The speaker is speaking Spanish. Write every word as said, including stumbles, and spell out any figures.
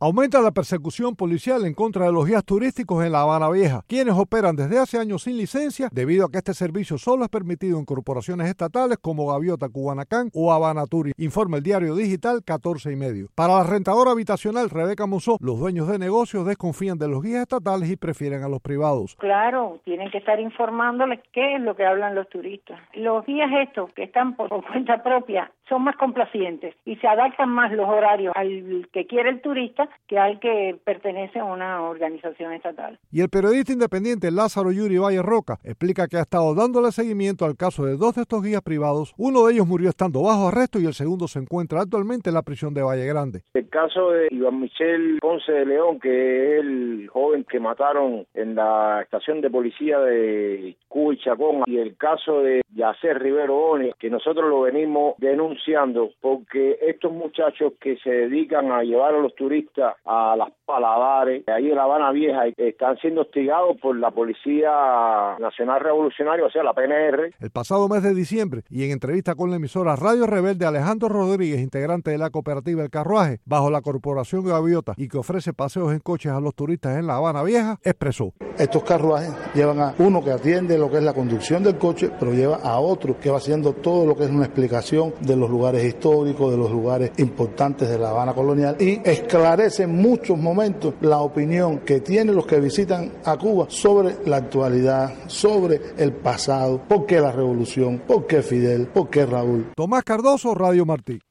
Aumenta la persecución policial en contra de los guías turísticos en La Habana Vieja, quienes operan desde hace años sin licencia debido a que este servicio solo es permitido en corporaciones estatales como Gaviota Cubanacán o Habana Tour, informa el diario digital catorce y medio. Para la rentadora habitacional Rebeca Monzó, los dueños de negocios desconfían de los guías estatales y prefieren a los privados. Claro, tienen que estar informándoles qué es lo que hablan los turistas. Los guías estos que están por cuenta propia son más complacientes y se adaptan más los horarios al que quiere el turista que al que pertenece a una organización estatal. Y el periodista independiente Lázaro Yuri Valle Roca explica que ha estado dándole seguimiento al caso de dos de estos guías privados. Uno de ellos murió estando bajo arresto y el segundo se encuentra actualmente en la prisión de Valle Grande. El caso de Iván Michel Ponce de León, que es el joven que mataron en la estación de policía de Cuba y Chacón, y el caso de Yacer Rivero Oni, que nosotros lo venimos denunciando porque estos muchachos que se dedican a llevar a los turistas a las paladares, ahí en La Habana Vieja, están siendo hostigados por la Policía Nacional Revolucionaria, o sea, la P N R. El pasado mes de diciembre, y en entrevista con la emisora Radio Rebelde, Alejandro Rodríguez, integrante de la cooperativa El Carruaje, bajo la corporación Gaviota y que ofrece paseos en coches a los turistas en La Habana Vieja, expresó: estos carruajes llevan a uno que atiende lo que es la conducción del coche, pero lleva a otro que va haciendo todo lo que es una explicación de los lugares históricos, de los lugares importantes de La Habana colonial, y esclarece en muchos momentos la opinión que tienen los que visitan a Cuba sobre la actualidad, sobre el pasado, por qué la revolución, por qué Fidel, por qué Raúl. Tomás Cardoso, Radio Martí.